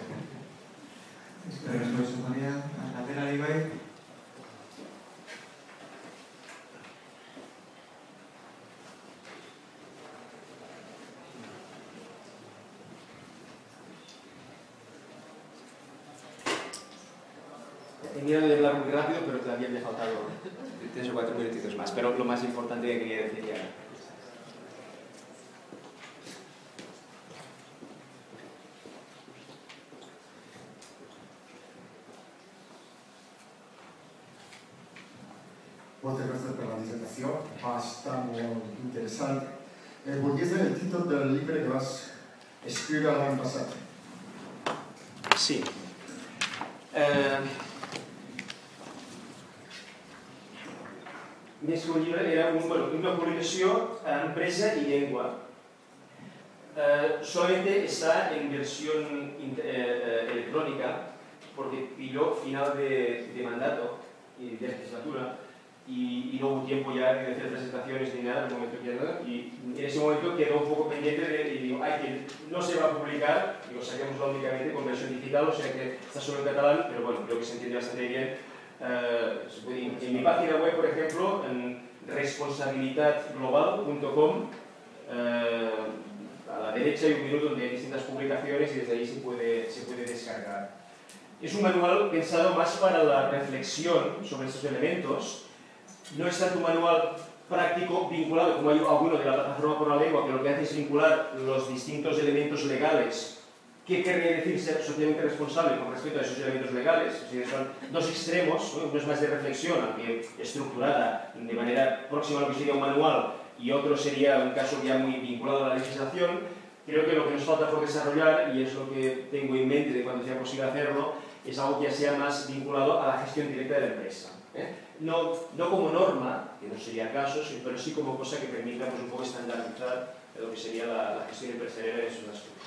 Gracias, María. Galdera, Ibai. He mirado de hablar muy rápido, pero todavía me ha faltado 3 o 4 minutitos más. Pero lo más importante que quería decir ya. Moltes gràcies per la dissertació, va estar molt interessant. Podries dir el títol del llibre que vas escriure l'any passat? Sí. Més que un llibre, era una publicació Empresa y Lengua. Solamente está en versión electrónica porque pilló final de mandato y de legislatura y no hubo tiempo ya de hacer presentaciones ni nada en el momento que era, y en ese momento quedó un poco pendiente y digo, que no se va a publicar, y lo saquemos únicamente con versión digital, o sea que está solo en catalán, pero bueno, creo que se entiende bastante bien. En mi página web, por ejemplo, en responsabilidadglobal.com, a la derecha hay un menú donde hay distintas publicaciones y desde ahí se puede descargar. Es un manual pensado más para la reflexión sobre estos elementos. No es tanto un manual práctico vinculado como hay alguno de la Plataforma por la Lengua, que lo que hace es vincular los distintos elementos legales. ¿Qué querría decir ser socialmente responsable con respecto a esos elementos legales? O sea, son dos extremos, ¿no? Uno es más de reflexión, aunque estructurada de manera próxima a lo que sería un manual, y otro sería un caso ya muy vinculado a la legislación. Creo que lo que nos falta por desarrollar, y es lo que tengo en mente de cuando sea posible hacerlo, es algo que ya sea más vinculado a la gestión directa de la empresa. No como norma, que no sería el caso, pero sí como cosa que permita pues, un poco estandarizar lo que sería la gestión empresarial en esos aspectos.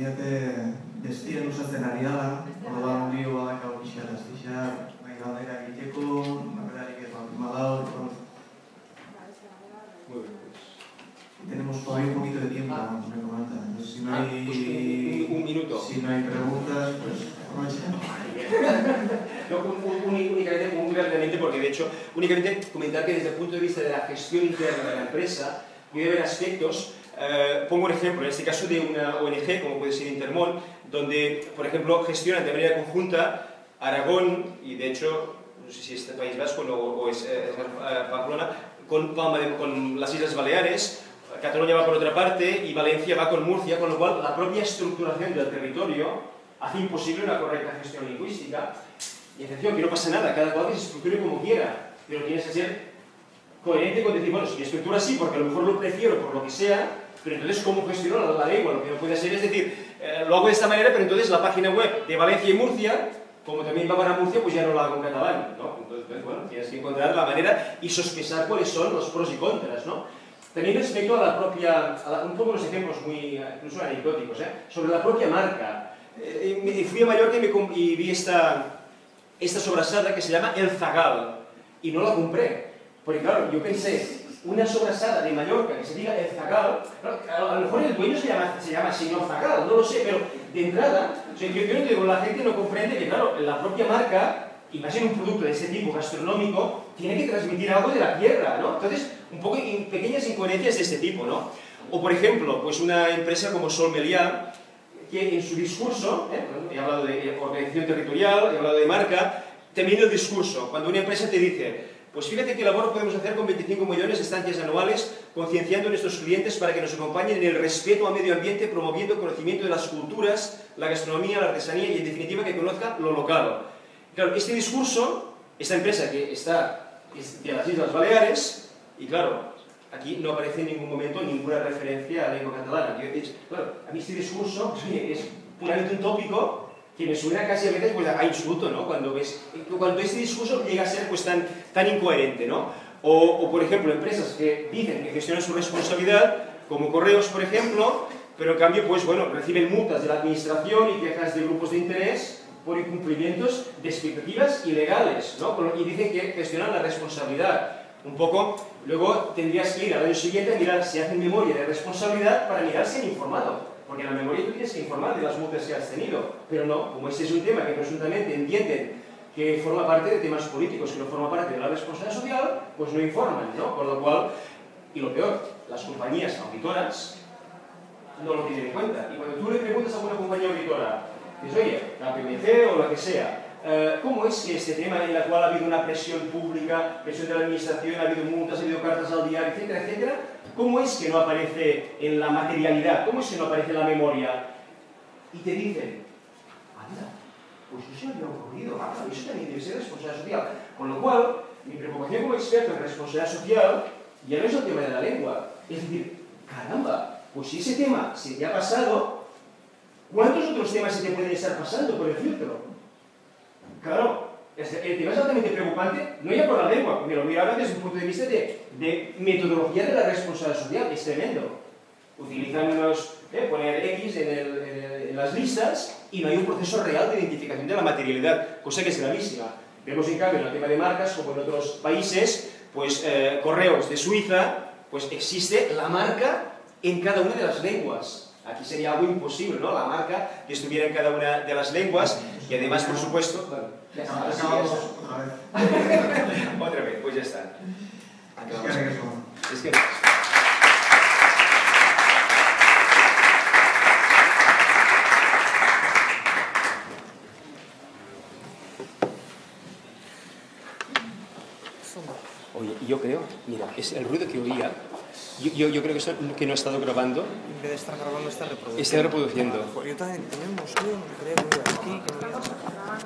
diate destien usatzen ari dela, orduan dio badakau pixka eta pixka, galdera egiteko, naberarik ez badao, Muy bien, pues. Tenemos todavía un poquito de tiempo, me comenta. Entonces, si no hay, pues un minuto. Si no hay preguntas, pues aprovechemos. No, únicamente, muy brevemente, porque de hecho, únicamente comentar que desde el punto de vista de la gestión interna de la empresa, puede haber aspectos. Pongo un ejemplo, en este caso de una ONG, como puede ser Intermón, donde, por ejemplo, gestionan de manera conjunta Aragón, y de hecho, no sé si es País Vasco o es Pamplona, con las Islas Baleares, Cataluña va por otra parte y Valencia va con Murcia, con lo cual la propia estructuración del territorio hace imposible una correcta gestión lingüística. Y atención, que no pasa nada, cada cual que se estructure como quiera, pero tienes que ser coherente con decir, bueno, si mi estructura sí, porque a lo mejor lo prefiero por lo que sea, pero entonces ¿cómo gestiono la lengua? Lo que no puede ser es decir, lo hago de esta manera, pero entonces la página web de Valencia y Murcia, como también va para Murcia, pues ya no la hago en catalán, ¿no? Entonces, bueno, tienes que encontrar la manera y sospechar cuáles son los pros y contras, ¿no? También respecto a la propia, un poco los ejemplos muy, incluso anecdóticos, sobre la propia marca. Fui a Mallorca y vi esta sobrasada que se llama El Zagal, y no la compré, porque claro, yo pensé, una sobrasada de Mallorca que se diga El Zagal, claro, a lo mejor el dueño se llama señor Zagal, no lo sé, pero de entrada, o sea, yo no digo, la gente no comprende que claro, la propia marca, y más en un producto de ese tipo gastronómico, tiene que transmitir algo de la tierra, ¿no? Entonces, un poco pequeñas incoherencias de este tipo, ¿no? O por ejemplo, pues una empresa como Sol Meliá, que en su discurso, he hablado de organización territorial, he hablado de marca, también el discurso, cuando una empresa te dice, pues fíjate qué labor podemos hacer con 25 millones de estancias anuales, concienciando a nuestros clientes para que nos acompañen en el respeto al medio ambiente, promoviendo el conocimiento de las culturas, la gastronomía, la artesanía y en definitiva que conozca lo local. Claro, este discurso, esta empresa que está de las Islas Baleares, y claro, aquí no aparece en ningún momento ninguna referencia a la lengua catalana. Claro, a mí este discurso es puramente un tópico que me suena casi a veces pues, a insulto, ¿no? Cuando este discurso llega a ser pues, tan incoherente, ¿no? O, por ejemplo, empresas que dicen que gestionan su responsabilidad, como Correos, por ejemplo, pero en cambio, pues bueno, reciben multas de la administración y quejas de grupos de interés por incumplimientos de expectativas ilegales, ¿no? Y dicen que gestionan la responsabilidad. Un poco, luego tendrías que ir al año siguiente a mirar si hacen memoria de responsabilidad para mirar si han informado. Porque en la memoria tú tienes que informar de las multas que has tenido. Pero no, como este es un tema que presuntamente entienden que forma parte de temas políticos, que no forma parte de la responsabilidad social, pues no informan, ¿no? Por lo cual, y lo peor, las compañías auditoras no lo tienen en cuenta. Y cuando tú le preguntas a una compañía auditora, dices, oye, la PMC o la que sea, ¿cómo es que este tema en el cual ha habido una presión pública, presión de la administración, ha habido multas, ha habido cartas al diario, etcétera, etcétera? ¿Cómo es que no aparece en la materialidad? ¿Cómo es que no aparece en la memoria? Y te dicen, anda, pues eso me había ocurrido, eso también debe ser responsabilidad social. Con lo cual, mi preocupación como experto en responsabilidad social ya no es el tema de la lengua. Es decir, caramba, pues si ese tema se te ha pasado, ¿cuántos otros temas se te pueden estar pasando por el filtro? Claro, el tema es altamente preocupante, no ya por la lengua, me lo miraron desde un punto de vista de metodología de la responsabilidad social, es tremendo. Utilizan poner X en las listas y no hay un proceso real de identificación de la materialidad, cosa que es gravísima. Vemos en cambio en el tema de marcas, como en otros países, pues Correos de Suiza, pues existe la marca en cada una de las lenguas. Aquí sería algo imposible, ¿no? La marca que estuviera en cada una de las lenguas y además, por supuesto... Bueno, ya está, acabamos otra vez. Otra vez, pues ya está. Acabamos. Es que... Oye, yo creo, mira, es el ruido que oía. Yo creo que eso que no he estado grabando. En vez de estar grabando, está reproduciendo. Está reproduciendo. Yo también busqué, me creía que iba aquí, que me iba a sacar.